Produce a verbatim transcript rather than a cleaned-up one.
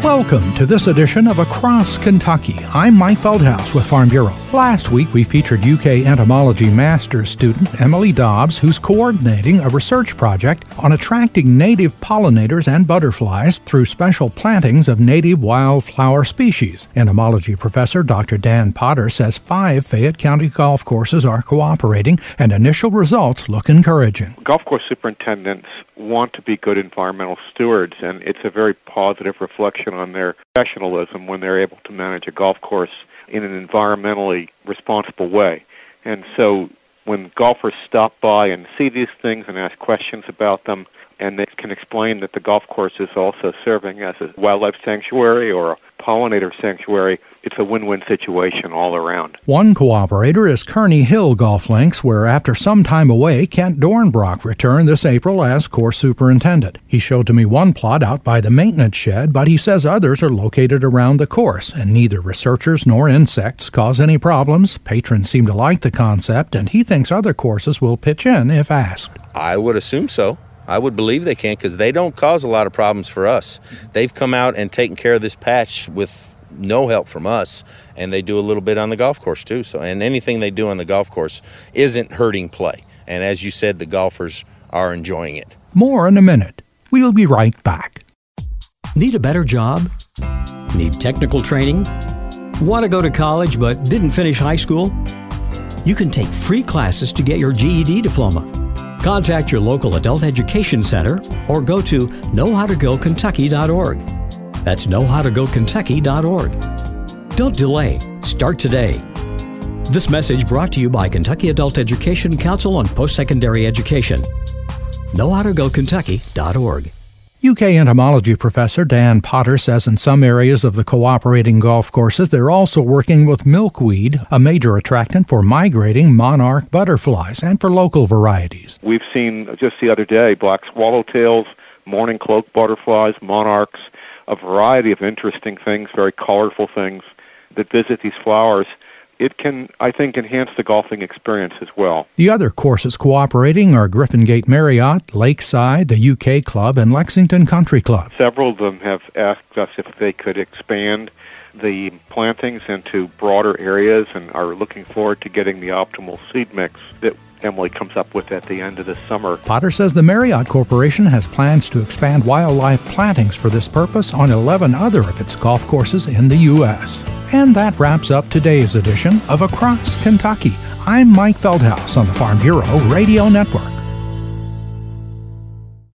Welcome to this edition of Across Kentucky. I'm Mike Feldhaus with Farm Bureau. Last week we featured U K entomology master's student Emily Dobbs, who's coordinating a research project on attracting native pollinators and butterflies through special plantings of native wildflower species. Entomology professor Doctor Dan Potter says five Fayette County golf courses are cooperating and initial results look encouraging. Golf course superintendents want to be good environmental stewards, and it's a very positive reflection on their professionalism when they're able to manage a golf course in an environmentally responsible way. And so when golfers stop by and see these things and ask questions about them, and they can explain that the golf course is also serving as a wildlife sanctuary or a pollinator sanctuary, it's a win-win situation all around. One cooperator is Kearney Hill Golf Links, where after some time away, Kent Dornbrock returned this April as course superintendent. He showed to me one plot out by the maintenance shed, but he says others are located around the course, and neither researchers nor insects cause any problems. Patrons seem to like the concept, and he thinks other courses will pitch in if asked. I would assume so. I would believe they can, because they don't cause a lot of problems for us. They've come out and taken care of this patch with no help from us, and they do a little bit on the golf course too. So, and anything they do on the golf course isn't hurting play. And as you said, the golfers are enjoying it. More in a minute. We'll be right back. Need a better job? Need technical training? Want to go to college but didn't finish high school? You can take free classes to get your G E D diploma. Contact your local adult education center or go to know how to go kentucky dot org. That's know how to go kentucky dot org. Don't delay. Start today. This message brought to you by Kentucky Adult Education Council on Post-Secondary Education. know how to go kentucky dot org. U K entomology professor Dan Potter says in some areas of the cooperating golf courses, they're also working with milkweed, a major attractant for migrating monarch butterflies and for local varieties. We've seen just the other day black swallowtails, morning cloak butterflies, monarchs, a variety of interesting things, very colorful things that visit these flowers. It can, I think, enhance the golfing experience as well. The other courses cooperating are Griffin Gate Marriott, Lakeside, the U K Club, and Lexington Country Club. Several of them have asked us if they could expand the plantings into broader areas and are looking forward to getting the optimal seed mix that Emily comes up with at the end of the summer. Potter says the Marriott Corporation has plans to expand wildlife plantings for this purpose on eleven other of its golf courses in the U S And that wraps up today's edition of Across Kentucky. I'm Mike Feldhaus on the Farm Bureau Radio Network.